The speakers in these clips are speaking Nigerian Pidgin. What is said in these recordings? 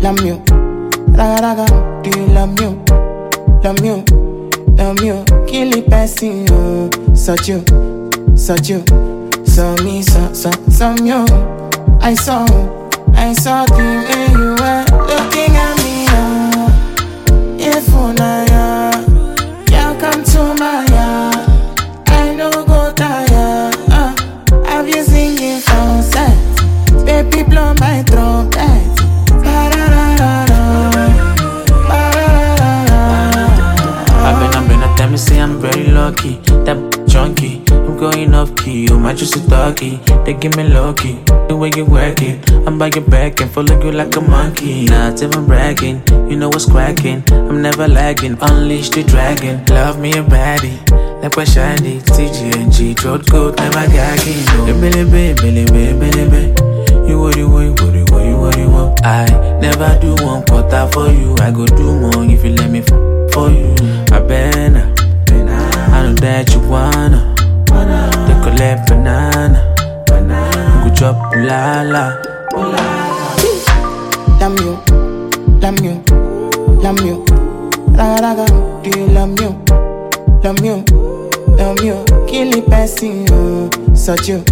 love you. Raga raga, do you love me? Love me, love me. Kill it, passing you. Such you, so me, so you. I saw the way you were looking at me. If you come to my yard, I no go tire. Have you singing for set? Baby, blow my trumpet. I've been a time to say I'm very lucky. That junkie, I'm going off key. You might just a doggy. They give me low key. The way you work it, I'm by your back and follow you like a monkey. Not even bragging, you know what's cracking. I'm never lagging, unleash the dragon. Love me a baddie, like what shiny. TGNG, throat coat, never gagging. Billy. You what you want. I never do one quarter for you. I go do more if you let me for you. I better, I know that you wanna. They collect banana. Go chop la. Love you. Raga, do you love me? Love you. Kill it, passing you. Such you.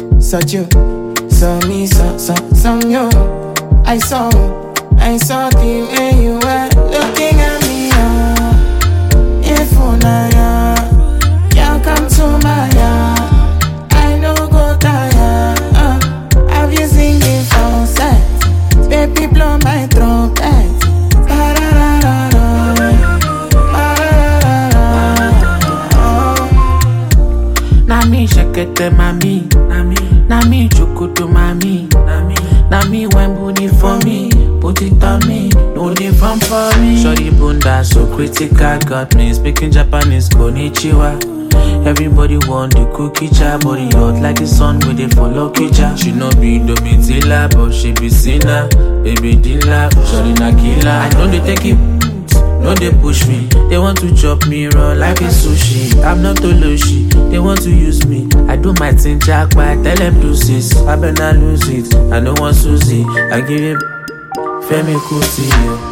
So me, so you. I saw the way you were looking at me. If you come to my yard, I no go tire. Have you singing for set? Baby, blow my trumpet. Nami shakete mami, nami chukutu mami, nami when booty for me, put it on me, no different for me. Shorty bunda so critical, got me speaking Japanese konnichiwa. Everybody want the cookie jar, body hot like the sun with the follow kitchen. She no be Domitila, but she be sinner, baby dealer, shorty na killer. I know they take it. No, they push me. They want to chop me raw like a sushi. I'm not Toloshi. They want to use me. I do my thing, jack, but I tell them do sis. I better lose it. I don't want Susie. I give it Femi Kuti.